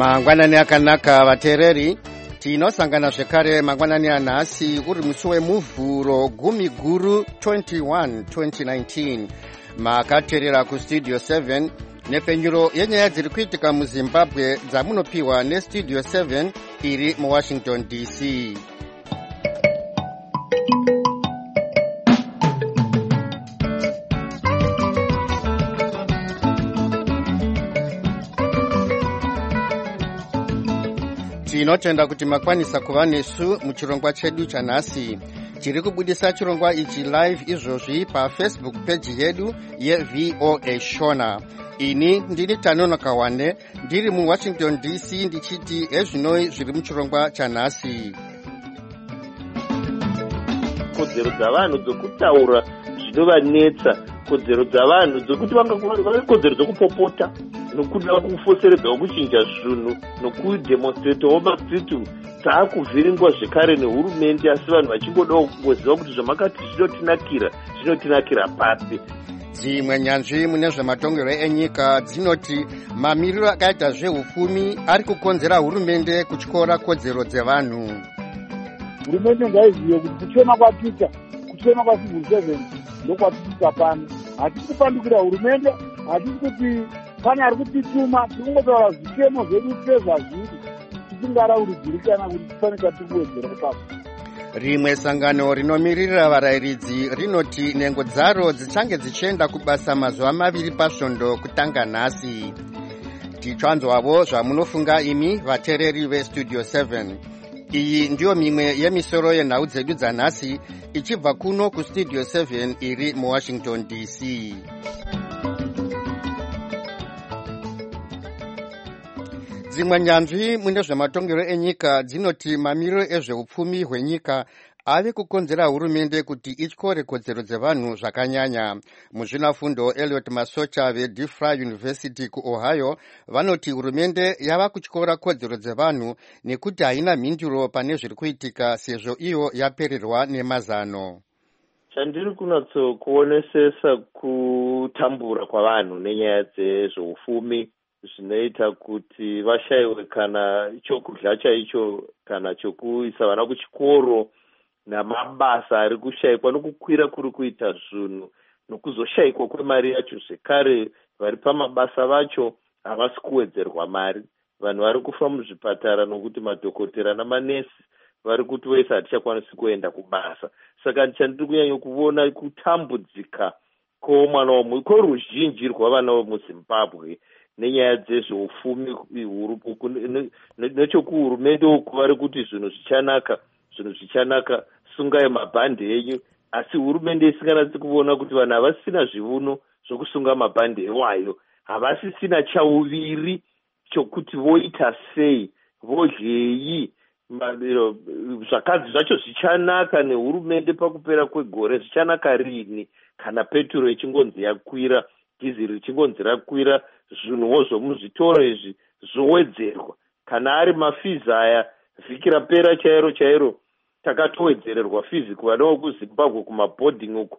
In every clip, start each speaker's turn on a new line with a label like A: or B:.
A: Mangwanani akanaka vateereri, tinosangana zvekare mangwanani anhasi uri musi wemuvhuro 10/21 2019. Makateerera kustudio 7 nepenyuro yenyaya dziri kuitika muZimbabwe dzamunopiwa nestudio 7 iri muWashington DC. Tinotenda kuti makwanisa kuva nesu muchirongwa chedu chanhasi. Tiri kubudisa chirongwa ichi live izvozvi paFacebook page yedu yeVOA Shona. Ini ndini Tanono Kawane, ndiri muWashington DC ndichiti ezvinoi zviri muchirongwa chanhasi.
B: Kodzero dzavanhu dzokutaura zvinovanetsa, kodzero dzavanhu dzokuti vane kodzero dzokupopota nokuda kufoseredzawo kuchinja zvinhu nokudemonstratawo madzitu taakuvhiringwa zvekare nehurumende, asi vanhu vachingodawo kungoziva kuti zvamakati zvinotinakira papi.
A: Dzimwe nyanzvi mune zvematongerwo enyika dzinoti mamiriro akaita zvehupfumi ari kukonzera hurumende kutyora kodzero dzevanhu.
C: Hurumende ngaizive kuti kuchema kwaPeter, kuchema kwaCivil 7 ndokwatisa pano. Hatisi kupandukira hurumende, hatisi kuti pane ari kutituma, tikungotaura zvichemo zvedu sezvazviri tisingaraurudzirikana kuti tifanika tikuwedzera ipapo.
A: Rimwe sangano rinomirira varayiridzi rinoti nhengo dzaro dzichange dzichienda kubasa mazuva 2 pasvondo kutanga nhasi. Tichanzwavo zvamunofunga imi vateereri vestudio 7. Iyi ndiyo mimwe yemisoro yenhau dzedu dzanhasi ichibva kuno kustudio 7 iri muWashington DC. Dzimwe nyanzvi mune zvematongerwo enyika dzinoti mamiriro ezveupfumi hwenyika ave kukonzera hurumende kuti ityore kodzero dzevanhu zvakanyanya. Muzvinafundo Elliot Masocha veDeFry University kuOhio vanoti hurumende yava kutyora kodzero dzevanhu nekuti haina mhinduro pane zviri kuitika sezvo iyo yapererwa nemazano.
B: Chandiri kunatsokuonesesa kutambura kwavanhu nenyaya dzezveupfumi zvinoita kuti vashayiwe kana chokudya chaicho kana chokuisa vana kuchikoro, namabasa ari kushayikwa nokukwira kuri kuita zvinhu nokuzoshayikwa kwemari yacho zvekare. Vari pamabasa vacho havasi kuwedzerwa mari. Vanhu vari kufa muzvipatara nokuti madhokotera namanesi vari kuti vese hatichakwanisi kuenda kubasa. Saka chandiri kunyanya kuona kutambudzika kworuzhinji rwavana vemuZimbabwe nenyaya dzezveupfumi nechokuhurumende uku vari kuti zvinhu zvichanaka sungai mabhande enyu, asi hurumende isinganatsi kuona kuti vanhu havasisina zvivuno zvokusunga mabhande ewayo, havasisina chauviri chokuti voita sei, vodyeyi, zvakadzi zvacho zvichanaka nehurumende pakupera kwegore. Zvichanaka rini kana peturo ichingonzi yakwira, dhiziri richingonzi rakwira, zvinhuwo zvomuzvitoro izvi zvowedzerwa. Kana ari mafizi aya vhiki rapera chairo takatowedzererwa fizi kuvana vekuZimbabwe kumabhodhingi uku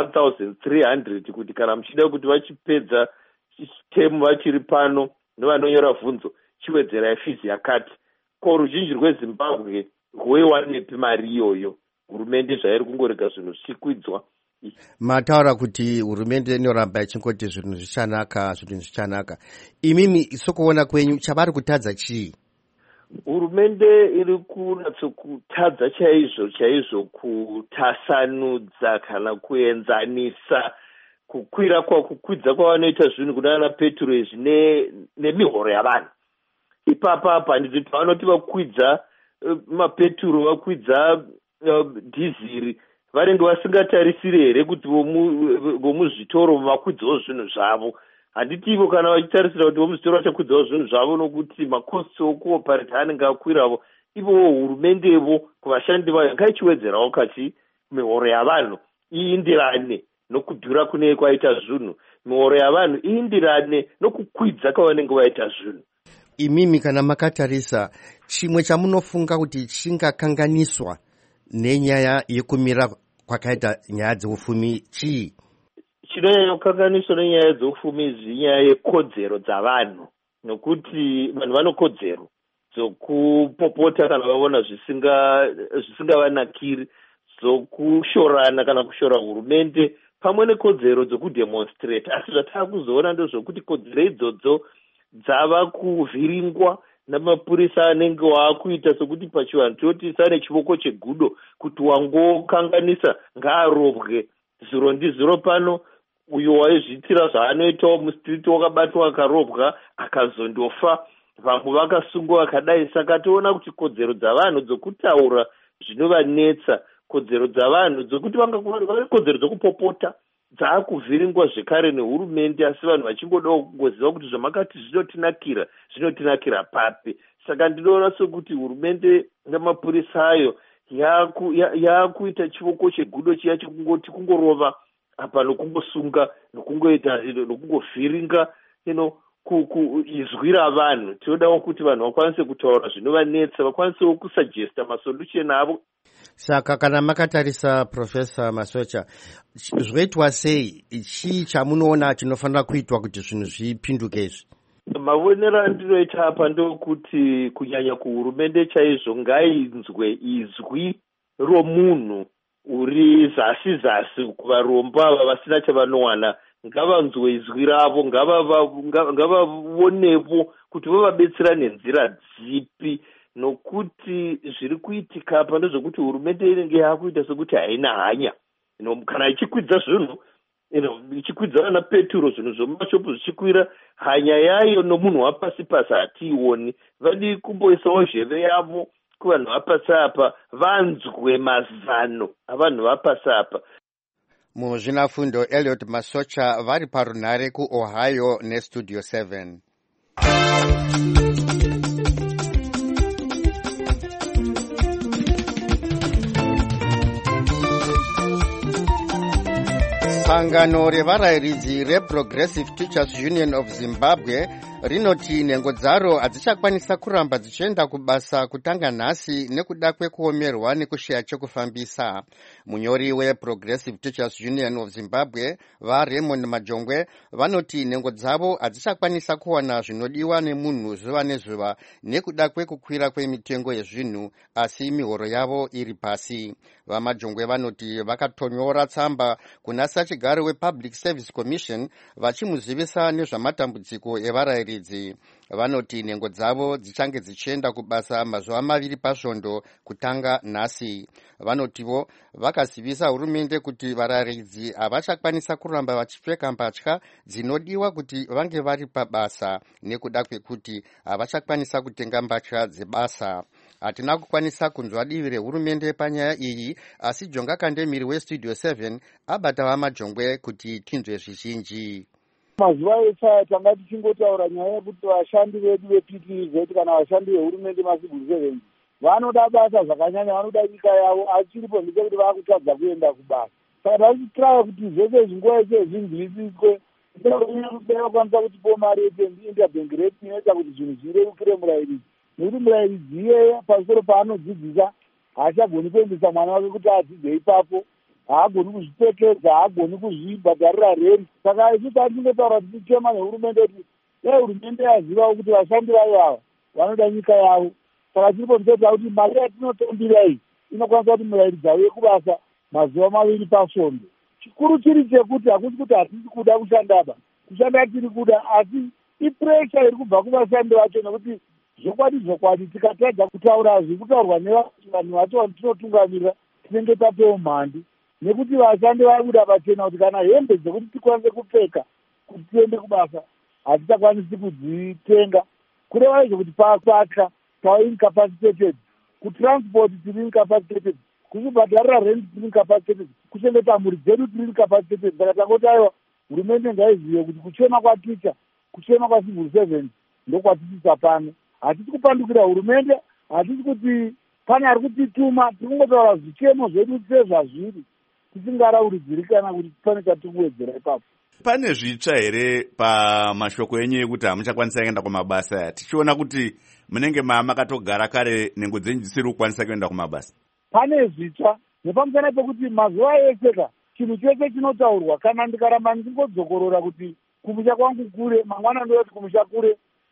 B: 1300 kuti kana muchida kuti vachipedza temu vachiri pano nevanonyora bvunzo chiwedzerai fizi yakati. Ko ruzhinji rweZimbabwe rweiwanepi mari iyoyo? Hurumende zvairi kungorega zvinhu zvichikwidzwa.
A: Mataura kuti hurumende inoramba ichingoti zvinhu zvichanaka. Imimi sokuona kwenyu chavari kutadza chii?
B: Hurumende iri kunatsokutadza chaizvo kutasanudza kana kuenzanisa kukwidza kwavanoita zvinhu kunana peturo izvi nemihoro yavanhu. Ipapa handiti vanoti vakwidza mapeturo, vakwidza dhiziri, vanenge vasingatarisiri here kuti vomuzvitoro vakwidzawo zvinhu zvavo? Handiti ivo kana vachitarisira kuti vomuzvitoro vachakwidzawo zvinhu zvavo nokuti makosti okuopareta anenge akwiravo, ivowo hurumendevo kuvashandi vayo ngaichiwedzerawo kachi mihoro yavanhu iindirane nokudhura kunenge kwaita zvinhu. Mihoro yavanhu iindirane nokukwidza kwavanenge vaita zvinhu.
A: Imimi kana makatarisa, chimwe chamunofunga kuti chingakanganiswa nenyaya yekumira kwakaita nyaya dzeupfumi chii?
B: Chinonyanya kukanganiswa nenyaya dzeupfumi izi inyaya yekodzero dzavanhu. nokuti vanhu vanokodzero dzokupopota kana vaona zvisingavanakiri, dzokushorana kana kushora hurumende, pamwe nekodzero dzokudemonstrate. Asi zvataakuzoona ndezvokuti kodzero idzodzo dzava kuvhiringwa namapurisa anenge waakuita sokuti pachivanhu toti sane chivoko chegudo, kuti wangokanganisa ngaarovwe. Zuro ndizuro pano uyo waizvitira zvaanoitawo mustriti wakabatwa akarovwa akazondofa, vamwe vakasungwa vakadai. Saka toona kuti kodzero dzavanhu dzokutaura zvinovanetsa, kodzero dzavanhu dzokuti kodzero dzokupopota dzaakuvhiringwa zvekare nehurumende, asi vanhu vachingodawo kungoziva kuti zvamakati zvinotinakira papi. Saka ndinoona sokuti hurumende namapurisa ayo yaakuita chivoko chegudo chiya chekungoti kungorova apa nokungosunga nokungoita nokungovhiringa izwi ravanhu. Tinodawo kuti vanhu vakwanise kutaura zvinovanetsa, vakwanisewo kusuggesta masolution avo.
A: Saka kana makatarisa Profesa Masocha, zvoitwa sei? Chii chamunoona chinofanira kuitwa kuti zvinhu zvipinduke izvi?
B: Mavonero andinoita apa ndokuti kunyanya kuhurumende chaizvo ngainzwe izwi romunhu uri zasi kuvarombo ava vasina chavanowana. Ngavanzwe izwi ravo, ngavavonevo kuti vavabetsera nenzira dzipi, nokuti zviri kuitika apa ndezvokuti hurumende inenge yaakuita sokuti haina hanya. Kana ichikwidza zvinhu, ichikwidza vana peturo, zvinhu zvomumashopu zvichikwira, hanya yayo nomunhu wapasi hatiioni. Vadi kumboisawo zheve yavo kuvanhu vapasi apa, vanzwe mazano avanhu vapasi apa.
A: Muzvinafundo Elliot Masocha vari parunhare kuOhio neStudio 7. Sangano revarayiridzi reProgressive Teachers Union of Zimbabwe rinoti nhengo dzaro hadzichakwanisa kuramba dzichienda kubasa kutanga nhasi nekuda kwekuomerwa nekusheya chekufambisa. Munyori weProgressive Teachers Union of Zimbabwe vaRaymond Majongwe vanoti nhengo dzavo hadzichakwanisa kuwana zvinodiwa nemunhu zuva nezuva nekuda kwekukwira kwemitengo yezvinhu, asi mihoro yavo iri pasi. VaMajongwe vanoti vakatonyora tsamba kuna sachigaro wePublic Service Commission vachimuzivisa nezvamatambudziko evarayiridzi. Vanoti nhengo dzavo dzichange dzichienda kubasa mazuva 2 pasvondo kutanga nhasi. Vanotivo vakazivisa hurumende kuti varayiridzi havachakwanisa kuramba vachipfeka mbatya dzinodiwa kuti vange vari pabasa nekuda kwekuti havachakwanisa kutenga mbatya dzebasa. Hatina kukwanisa kunzwa divi rehurumende panyaya iyi, asi Jonga Kandemiri weStudio 7 abata vaMajongwe kuti tinzwe zvizhinji.
C: Mazuva ese tanga tichingotaura nyaya yekuti vashandi vedu vePTZ kana vashandi vehurumende maCivil Servants vanoda basa zvakanyanya, vanoda nyika yavo, asi chiripo ndechekuti vaakutadza kuenda kubasa. Saka tachitraa kuti zvese zvinguva yese zvinzwisiswe, vakwanisa kutipo mari yeinterbank rate inoita kuti zvinhu zvirerukire murayiridzi, nekuti murayiridzi iyeye pamusoro paanodzidzisa haachagoni kuendesa mwana wake kuti adzidze ipapo, haagoni kuzvipfekedza, haagoni kuzvibhadharira reri. Saka isu tatingotaura tichichema nehurumende kuti dai hurumende yazivawo kuti vashandi vayo ava vanoda nyika yavo. Saka tiripo tichitaura kuti mari yatinotambira iyi inokwanisa kuti murayiridzi auye kubasa mazuva 2 pasvondo. Chikuru chiri chekuti hakusi kuti hatisi kuda kushandaba, kushanda tiri kuda, asi ipuresha iri kubva kuvashandi vacho, nekuti zvokwadi tikatadza kutaura zviri kutaurwa nevanhu vacho vatinotungamirira tinenge tapewo mhandi, nekuti vashandi vari kuda pachena kuti kana hembe dzekuti tikwanise kupfeka kuti tiende kubasa hatichakwanisi kudzitenga. Kureva izvo kuti papatya tava incapacitated, kutransport tiri incapacitated, kuzvibhadharira rent tiri incapacitated, kuchengeta mhuri dzedu tiri incapacitated. Saka tangoti aiwa hurumende ngaizive kuti kuchema kwaticha, kuchema kwaCivil Servants ndokwatichisa pano. Hatisi kupandukira hurumende, hatisi kuti pane ari kutituma, tiri kungotaura zvichemo zvedu sezvazviri, tisingarauridziri kana kuti pane chatiri kuwedzera ipapo.
D: Pane zvitsva here pamashoko enyu ekuti hamuchakwanisa kuenda kumabasa? Tichiona kuti munenge makatogara kare, nhengo dzenyu dzisiri kukwanisa kuenda kumabasa.
C: Pane zvitsva nepamusana pekuti mazuva eseka chinhu chese chinotaurwa, kana ndikaramba ndingodzokorora kuti kumusha kwangu kure, mangwana ndoti kumusha kure,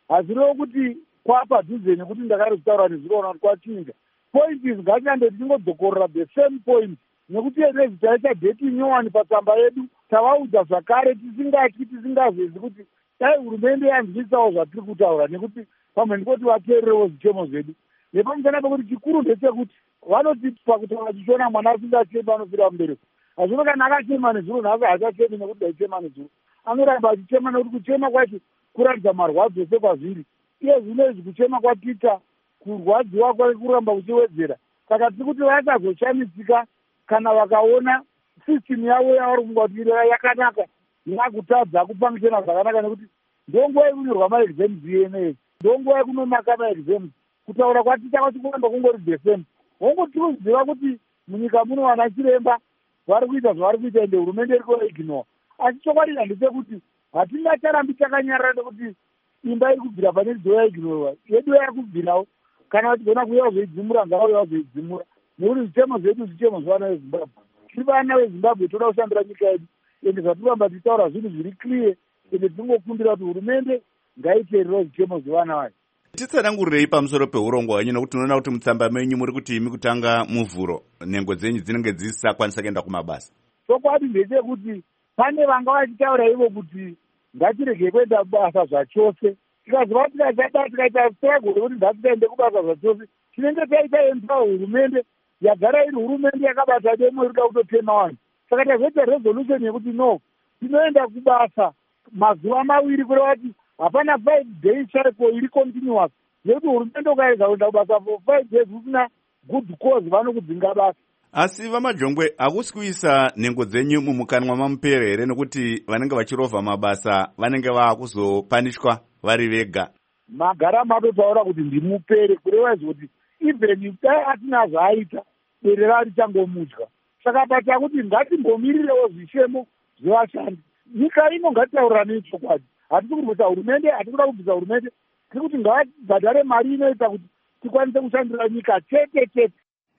C: hazvirevo kuti kwapadhuze nekuti ndakari kutaura nezviroona kuti kwachinja. Point is ngatinyande tichingodzokorera the same point, nekuti yenezi taita deti nyowani patsamba yedu tavaudza zvakare tisingatyi tisingazvezi kuti dai hurumende yanzwisawo zvatiri kutaura, nekuti pamwe ndikoti vateererewo zvichemo zvedu. Nepamusana pekuti chikuru ndechekuti vanoti pakutaura chichiona mwana asingachemi anofira mubereko. Hazvino kana akachema nezuro nhasi haachachemi nekuti daichema nezuro, anoramba achichema nekuti kuchema kwacho kuratidza marwadzo sekwazviri. Iye zvino izvi kuchema kwatiita kurwadziwa kwake kuramba kuchiwedzera. Saka tiri kuti vasazoshamisika kana vakaona system yavo yavari kunga kuti yakanaka yakutadza kupangishena zvakanaka, nekuti ndonguva yekunyorwa maexams yeneyi, ndonguva yekunomaka maexams. Kutaura kwatiita kwachikuramba kungori the same. Wongotikuziva kuti munyika muno vana chiremba vari kuita zvavari kuita ende hurumende iri kuignore. Asi chokwadi ndechekuti hatina charambi takanyarara nekuti imba iri kubvira pane dzo yaignorwa yedu yakubvirawo. Kana vachigona kuuya kuzoidzimura ngavauya kuzoidzimura, nekuti zvitemo zvedu zvitemo zvevana vezimbabwe. Tiri vana vezimbabwe toda kushandira nyika yedu, ende zvatiramba tichitaura zvinhu zviri clear, ende tingokumbira kuti hurumende ngaiteererewo zvitemo zvevana vayo.
D: Titsanangurirei pamusoro peurongwa hwenyu, nokuti tinoona kuti mutsamba menyu muri kuti imi kutanga muvhuro nhengo dzenyu dzinenge dzisisakwanisa kuenda kumabasa.
C: Chokwadi ndechekuti pane vanga vachitaura ivo kuti ngatirege kuenda kubasa zvachose. Tikaziva tikaita struggle yekuti ngatitaende kubasa zvachose, tinenge taita empower hurumende yagara iri hurumende yakabata demo irikuda kutotema vanhu. Saka tazoita resolution yekuti no, tinoenda kubasa mazuva maviri kureva kuti hapana 5 days cycle iri continuous, nekuti hurumende ukaedza kuenda kubasa for 5 days usina good cause vanokudzinga basa.
D: Asi vamajongwe, hakusi kuisa nhengo dzenyu mumukanwa mamupere here, nekuti vanenge vachirovha mabasa vanenge vakuzopanishwa vari vega?
C: Magara matotaura kuti ndimupere, kureva kuti even dai atina zvaaita bere richangomudya. Saka pata kuti ngatimbomirirewo zvishemo zvevashandi. Nyika ino ngatitaurirane chokwadi. Hatisi kurwisa hurumende, hatisi kuda kubvisa hurumende, tiri kuti ngavabhadhare mari inoita kuti tikwanise kushandira nyika chete.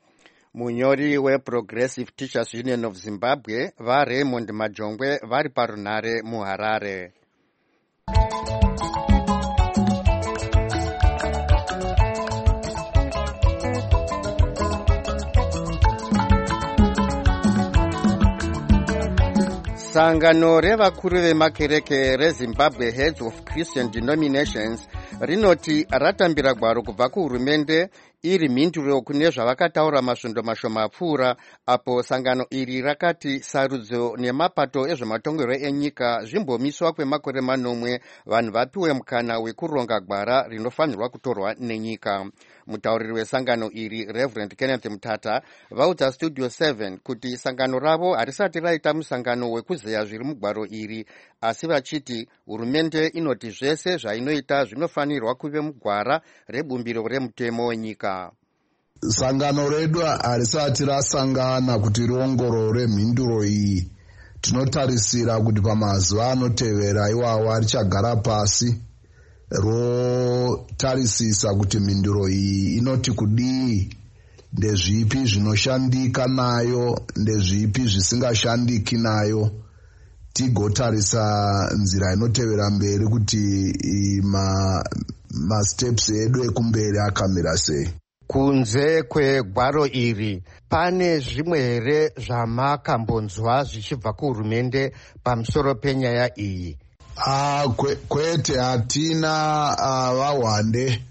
A: Munyori weProgressive Teachers Union of Zimbabwe vaRaymond Majongwe vari parunhare muHarare. Sangano revakuru vemakereke reZimbabwe Heads of Christian Denominations rinoti ratambira gwaro kubva kuhurumende iri mhinduro kune zvavakataura masvondo mashoma apfuura, apo sangano iri rakati sarudzo nemapato ezvematongerwo enyika zvimbomiswa kwemakore manomwe vanhu vapiwe mukana wekuronga gwara rinofanirwa kutorwa nenyika. Mutauriri wesangano iri Reverend Kenneth Mutata vaudza Studio 7 kuti sangano ravo harisati raita musangano wekuzeya zviri mugwaro iri, asi vachiti hurumende inoti zvese zvainoita zvinofanirwa kuve mugwara rebumbiro remutemo wenyika.
E: Sangano redu harisati rasangana kuti riongorore mhinduro iyi. Tinotarisira kuti pamazuva anotevera iwawa richagara pasi rotarisisa kuti mhinduro iyi inoti kudii, ndezvipi zvinoshandika nayo, ndezvipi zvisingashandiki nayo, tigotarisa nzira inotevera mberi kuti masteps edu ekumberi akamira sei.
A: Kunze kwegwaro iri pane zvimwe here zvamakambonzwa zvichibva kuhurumende pamusoro penyaya iyi?
E: Kwete, hatina vahwande.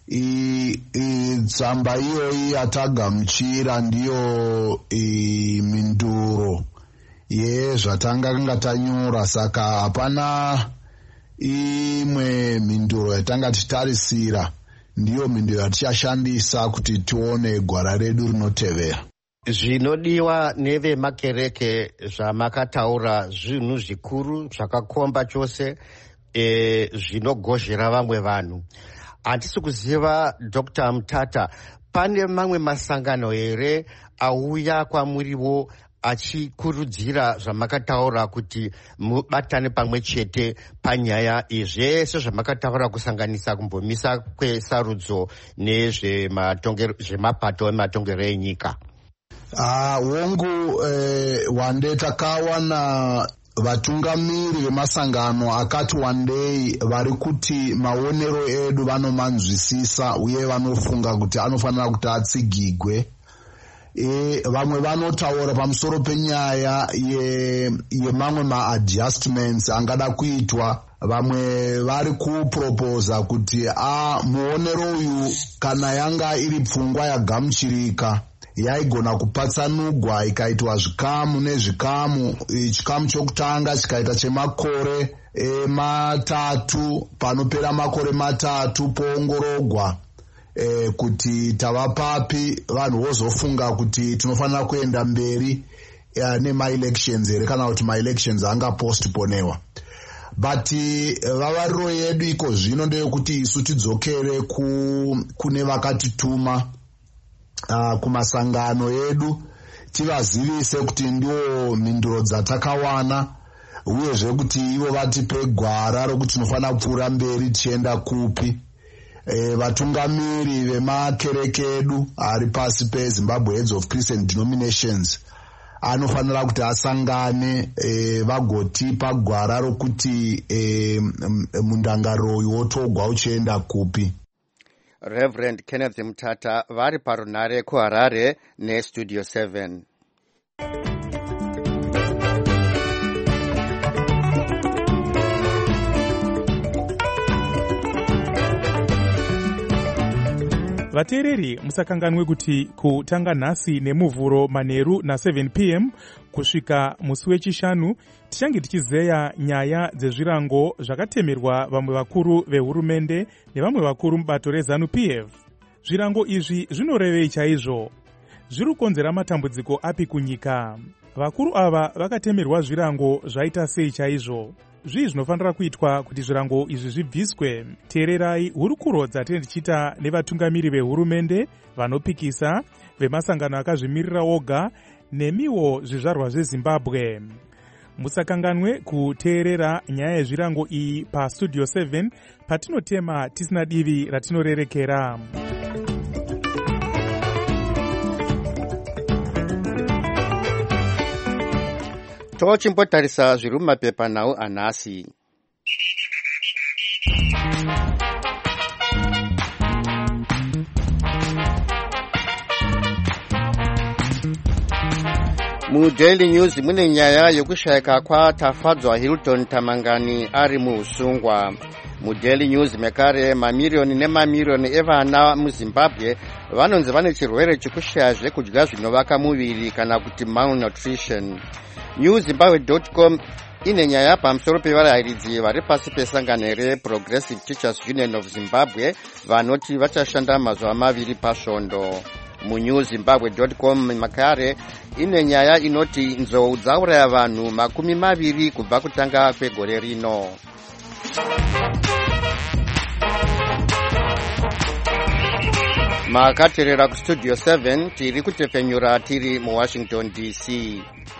E: Tsamba iyoyi yatagamuchira ndiyo mhinduro yezvatanga tanyora, saka hapana imwe mhinduro yatanga titarisira. Ndiyo mhinduro yatichashandisa kuti tione gwara redu rinotevera.
A: Zvinodiwa nevemakereke zvamakataura zvinhu zvikuru zvakakomba chose zvinogozhera vamwe vanhu. Handisi kuziva Dr. Mutata, pane mamwe masangano here auya kwamuriwo achikurudzira zvamakataura kuti mubatane pamwe chete panyaya zvese zvamakataura, kusanganisa kumbomisa kwesarudzo nezvemapato ematongero enyika?
E: Hongu wande takawana vatungamiri vemasangano akati one day vari kuti maonero edu vanomanzwisisa uye vanofunga kuti anofanira kuti atsigigwe. Vamwe vanotaura pamusoro penyaya yemamwe maadjustments angada kuitwa. Vamwe vari kuproposa kuti muonero uyu kana yanga iri pfungwa yagamuchirika yaigona kupatsanugwa ikaitwa zvikamu nezvikamu. Chikamu chokutanga chikaita chemakore 3 panopera makore 3 poongorogwa kuti tava papi, vanhu vozofunga kuti tinofanira kuenda mberi nemaelections here kana kuti maelections anga postponewa. But vavariro yedu iko zvino ndeyekuti isu tidzokere kune vakatituma kumasangano edu, tivazivise kuti ndiwo mhinduro dzatakawana uyezve kuti ivo vatipe gwara rokuti tinofanira kupfuura mberi tichienda kupi. Vatungamiri vemakereke edu ari pasi peZimbabwe Heads of Christian Denominations anofanira kuti asangane vagotipa gwara rokuti mundangaro uyu wotogwa uchienda kupi.
A: Reverend Kenneth Mutata vari parunare kuHarare neStudio 7.
F: Vateereri musakanganwe kuti kutanga nhasi nemuvhuro manheru na7 p.m. kusvika musi wechishanu tichange tichizeya nyaya dzezvirango zvakatemerwa vamwe vakuru vehurumende nevamwe vakuru mubato reZANU-PF. Zvirango izvi zvinorevei chaizvo? Zviri kukonzera matambudziko api kunyika? Vakuru ava vakatemerwa zvirango zvaita sei chaizvo? Zvii zvinofanira kuitwa kuti zvirango izvi zvibviswe? Teererai hurukuro dzatenge tichiita nevatungamiri vehurumende, vanopikisa, vemasangano akazvimirira oga nemiwo zvizvarwa zveZimbabwe. Musakanganwe kuteerera nyaya yezvirango iyi paStudio 7 patinotema tisina divi ratinorerekera.
A: Tochimbotarisa zviri mumapepa nhau anhasi. MuDaily News mune nyaya yokushayika kwatafadzwa Hilton Tamangani ari muusungwa. MuDaily News mekare mamiriyoni nemamiriyoni evana muZimbabwe vanonzi vane chirwere chekushaya zvekudya zvinovaka muviri kana kuti malnutrition. NewZimbabwe.com ine nyaya pamusoro pevarayiridzi vari pasi pesangano reProgressive Teachers Union of Zimbabwe vanoti vachashanda mazuva 2 pasvondo. MuNewZimbabwe.com makare ine nyaya inoti nzou dzauraya vanhu 20 kubva kutanga kwegore rino. Makateerera kuStudio 7 tiri kutefenyura tiri muWashington DC.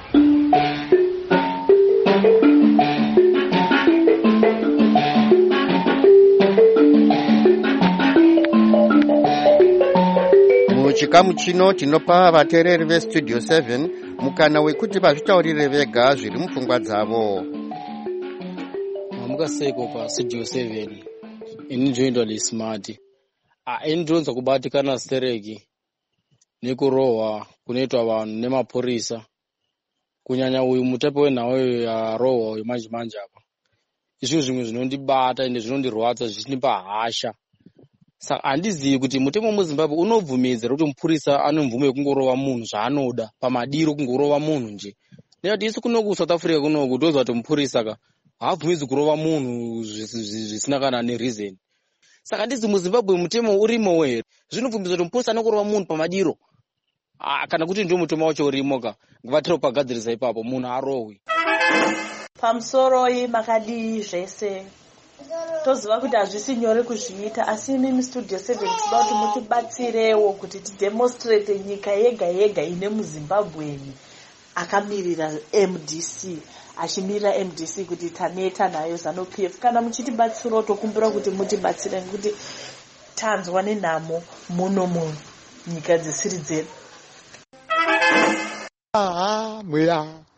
A: Muchikamu chino tinopa vateereri veStudio 7 mukana wekuti vazvitaurire vega zviri mupfungwa dzavo.
G: Mukaseko paStudio 7 injoindwa lismart. Indronza kubatikana stereki nekurohwa kunoitwa vanhu nemapurisa. Kunyanya uyu mutape wenhau yarohwa uyu manje apa. Izvo zvimwe zvinondibata ende zvinondirwadza zvichinipa hasha. Saka handizivi kuti mutemo muZimbabwe unobvumidza kuti mupurisa ane mvumo yekungorova munhu zvaanoda pamadiro kungorova munhu nje. Nekuti isu kunoku South Africa kunoku toziva kuti mupurisa haabvumidzi kurova munhu zvisina kana nereason. Saka handizivi muZimbabwe mutemo urimo here. Zvinobvumidza kuti mupurisa anongorova munhu pamadiro. Kana kuti ndio mutemo wacho urimo ngavatira kupagadzirisa ipapo munhu arohwi.
H: Pamusoro makadii zvese toziva kuti hazvisi nyore kuzviita, asi mimi Studio 7 tinoda kuti mutibatsirewo kuti tidemonstrate nyika yega yega ine muZimbabwe akamirira MDC, achimirira MDC kuti taneta nayo ZANU-PF. Kana muchitibatsirawo tokumbira kuti mutibatsire ngekuti tanzwa nenhamo muno munyika dzisiri dzedu.
I: Mweya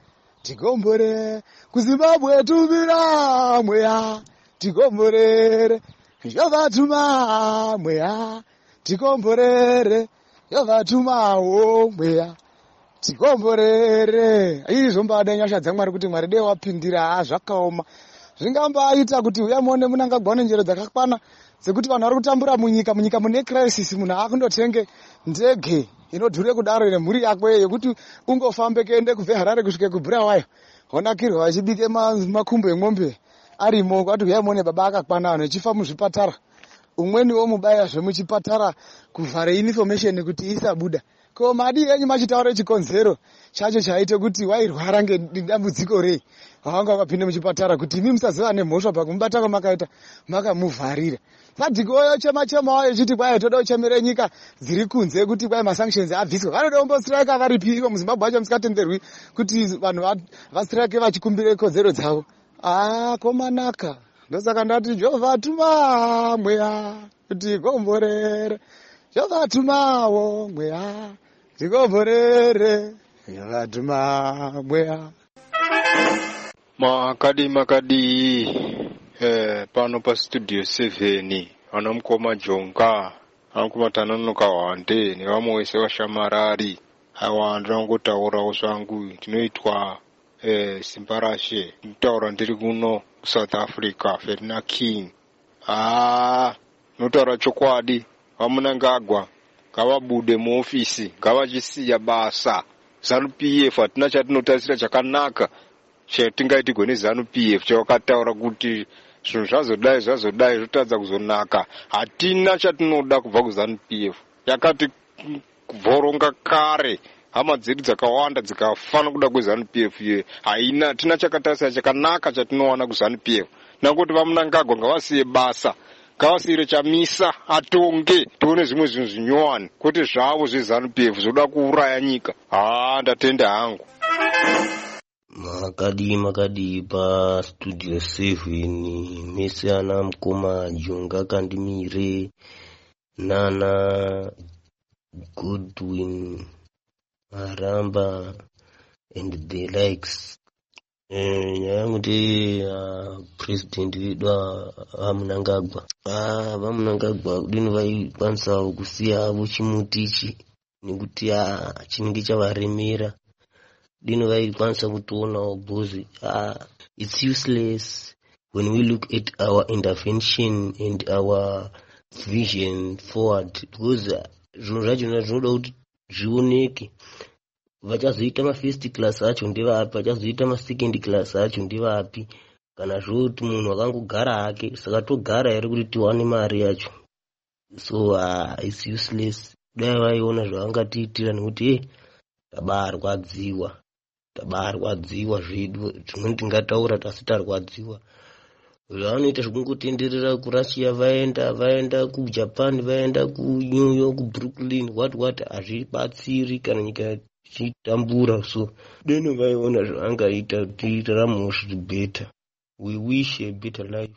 E: tikomborere kuzimbabwe tumira mweya tikomborere zvavatuma mweya tikomborere zhavatumawo mweya tikomborere. Izvombada nyasha dzaMwari kuti Mwari dei wapindira zvakaoma. Zvingambaita kuti uya muone Mnangagwa une njere dzakakwana dzekuti vanhu vari kutambura munyika mune crisis, munhu akundotenge ndege inodhure kudaro nemhuri yako yekuti ungofambe kuende kubve Harare kusvike kuBulawayo honakirwa vachibike makumbo emwombe arimo. Kwati uya muone baba akakwana, vanhu vachifa muzvipatara, umweniwo mubaya zvemuchipatara kuvhare information kuti isabuda. Ko madi yenyu machitaura chikonzero chacho chaite kuti wairwara ngedambudziko rei wanga wakapinda muchipatara kuti imi musaziva nemhosva pakumubata kwamakaita makamuvharira. Sadhikoyo chema-chemawo echiti kwai toda kuchemere nyika dziri kunze kuti kwai masanctions abviswe. Vanoda kumbostrike varipi iko muZimbabwe wacho musikatenderwi kuti vanhu vastrike vachikumbire kodzero dzavo. Komanaka. Ndosaka ndati Jehovha tuma mweya kuti komborere. Jehovha tumawo mweya tikomborere. Jehovha tuma mweya.
I: Makadi pano pa studio 7 anomukoma Jonga anokuma Tanonoka Wande nevamwe wese vashamarari awanda nongotaurawo zvangu tinoitwa Simbarashe nditaura ndiri kuno South Africa Ferdinand King. Notaura chokwadi vaMnangagwa ngavabude muofisi ngavachisiya basa. ZANU-PF hatina chatinotarisira chakanaka chatingaitigwe neZANU-PF chawakataura kuti zvinhu zvazodai zvotadza kuzonaka. Hatina chatinoda kubva kuZANU-PF, yakati vhoronga kare. Hama dzedu dzakawanda dzikafana kuda kweZANU-PF iye haina. Tina chakatarisira chakanaka chatinowana kuZANU-PF. Nakuti vaMnangagwa ngavasiye basa, ngavasiyire chamisa atonge tione zvimwe zvinhu zvinyowani, kuti zvavo zveZANU-PF zvoda kuuraya nyika. Ndatenda hangu.
J: Makadi pa studio 7 mese ana mukoma Jonga Kandimire Nana Goodwin Maramba and the likes. Nyamuti president wedu vaMnangagwa kudini vaikwanisa kusiya vochimutichi nekuti chinenge chavaremera. Dino vaikwanisa kutoonawo bhozi. It's useless when we look at our intervention and our vision forward, because zvinhu zvachona zvinoda kuti zvioneke. Vachazoita ma1st class acho ndevapi, vachazoita ma2nd class acho ndevapi, kana zvoti munhu akangogara hake. Saka togara here kuti tiwane mari yacho. So it's useless. Dai vaiona zvavangatiitira nekuti tabarwadziwa zvedu, zvimweni tingataura tasi tarwadziwa. Vanoita zvekungotenderera kuRussia, vaenda kuJapan, vaenda kuNew York, Brooklyn, what hazvibatsiri kana nyika ichitambura. So deno vaiona zvavangaita tirarama better. We wish a better life.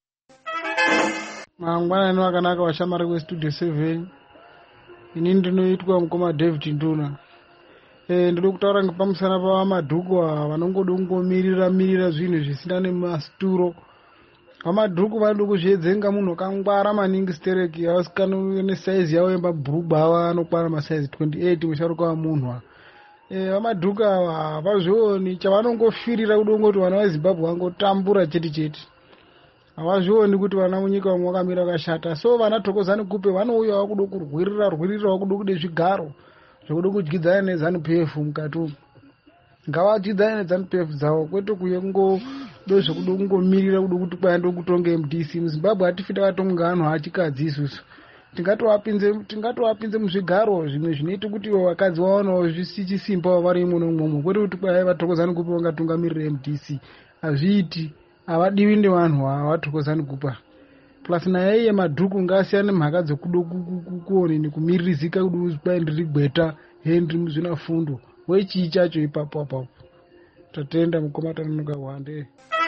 C: Mangwanani akanaka vashamari kwestudio 7. Ini ndinoitwa mukoma David Nduna. Ndiri kutaura pamusana pavamadhuku vanongoda kungomirira zvinhu zvisina nemasituro. Vamadhuku vanoda kuzviedzenga munhu akangwara maningi stereki avasikana nesaizi yavo yemabhurugwa ava anokwana masaizi 28 musharuka wamunhu. Vamadhuku ava havazvioni chavanongofirira kuda kungoti vana veZimbabwe vangotambura chete. Havazvioni kuti vana munyika vamwe vakamira vakashata. So vana Thokozani-Kupe vanouyawo kuda kurwirirawo kuda kude zvigaro zvokuda kudyidzana neZANU-PF mukati umu. Ngavadyidzane neZANU-PF dzavo, kwete kuye kungodo zvekuda kungomirira kuda kuti kwaenda kutonga MDC. MuZimbabwe hatifita katonga anhu achikadzi isusu. Tingatovapinze muzvigaro zvimwe zvinoita kuti vakadzi vaonawo zvisichisimba vari imomo nomwomo, kwete kuti kwai vaThokozani-Kupe vangatungamirira MDC. Hazviiti. Havadiwi nevanhu ava vaThokozani-Kupe. Plus naye yemadhuku ngasiyane mhaka dzokuda kuoneni kumiririzika kuda kwai ndiri gweta ndiri muzvinafundo. Wechii chacho ipapo. Tatenda mukoma Tanonoka Wande.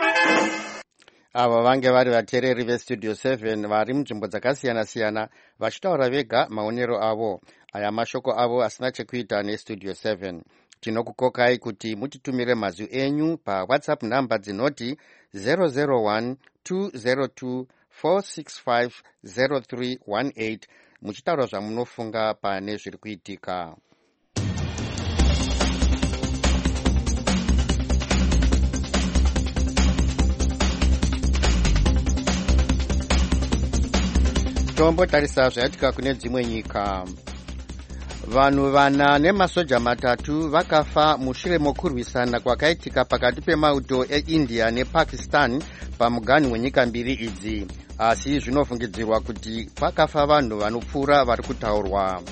A: Ava vange vari vateereri vestudio 7 vari munzvimbo dzakasiyana-siyana vachitaura vega maonero avo. Aya mashoko avo asina chekuita nestudio 7. Tinokukokai kuti mutitumire mazwi enyu paWhatsApp namba dzinoti 001 202 465 0318 muchitaura zvamunofunga pane zviri kuitika. Tombotarisa zvaitika kune dzimwe nyika. Vanhu 4 nemasoja 3 vakafa mushure mokurwisana kwakaitika pakati pemauto eIndia nePakistan pamuganhu wenyika mbiri idzi, asi zvinofungidzirwa kuti pakafa vanhu vanopfuura vari kutaurwa.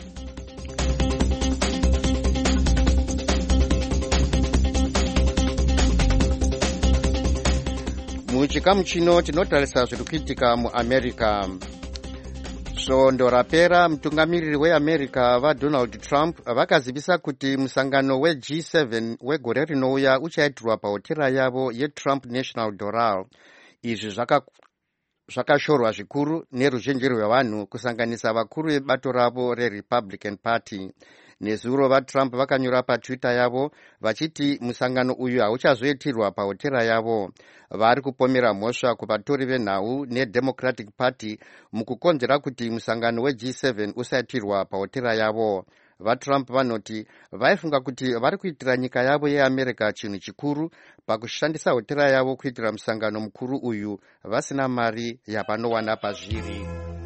A: Muchikamu chino tinotarisa zviri kuitika muAmerica. Svondo rapera mutungamiriri weAmerica vaDonald Trump vakazivisa kuti musangano weG7 wegore rinouya uchaitirwa pahotera yavo yeTrump National Doral. Izvi zvakashorwa zvikuru neruzhinji rwevanhu kusanganisa vakuru vebato ravo reRepublican Party. Nezuro vaTrump vakanyora paTwitter yavo vachiti musangano uyu hauchazoitirwa pahotera yavo. Vari kupomera mhosva kuvatori venhau neDemocratic Party mukukonzera kuti musangano weG7 usaitirwa pahotera yavo. VaTrump vanoti vaifunga kuti vari kuitira nyika yavo yeAmerica chinhu chikuru pakushandisa hotera yavo kuitira musangano mukuru uyu vasina mari yavanowana pazviri.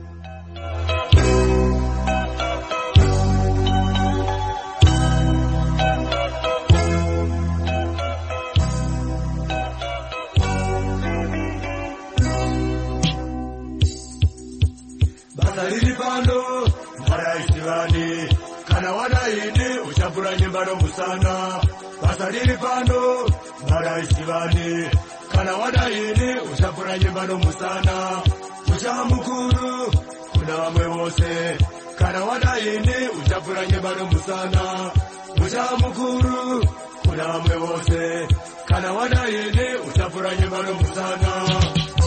K: Riri pano maraisivani kana wadaini uchapura nyemba nomusana. Basa riri pano maraisivani kana wadaini uchapura nyemba nomusana. Ucha mukuru kuna vamwe vose kana wadaini uchapura nyemba nomusana. Ucha mukuru kuna vamwe vose kana wadaini uchapura nyemba nomusana.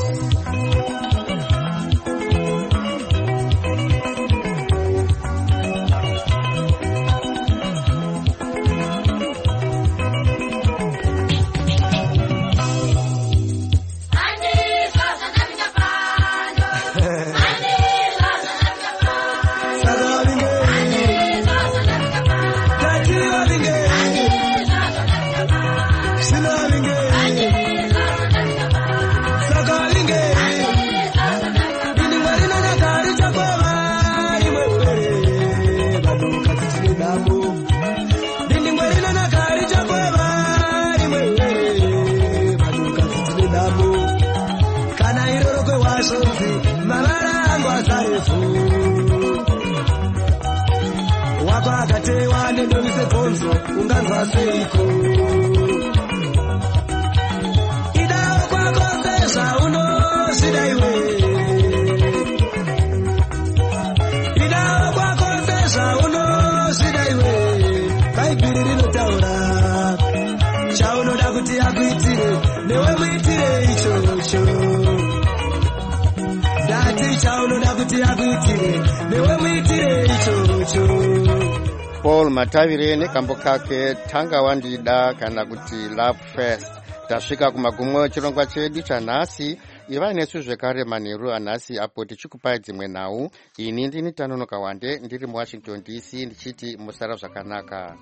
A: Paul Matavire nekambo kake tanga wandida kana kuti Love First. Tasvika kumagumo chirongwa chedu chanhasi. Iva nesu zvekare manheru anhasi apo tichikupai dzimwe nhau. Ini ndini Tanonoka Wande ndiri muWashington DC ndichiti musara zvakanaka.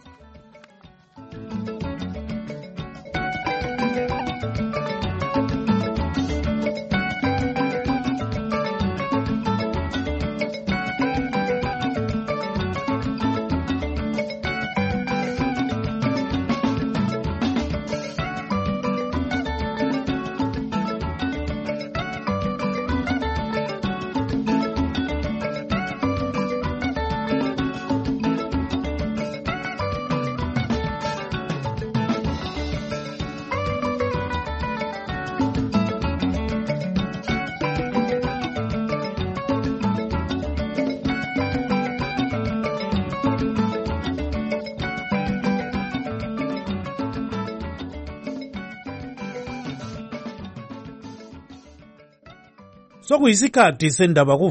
L: Sokuyisikhathi sendaba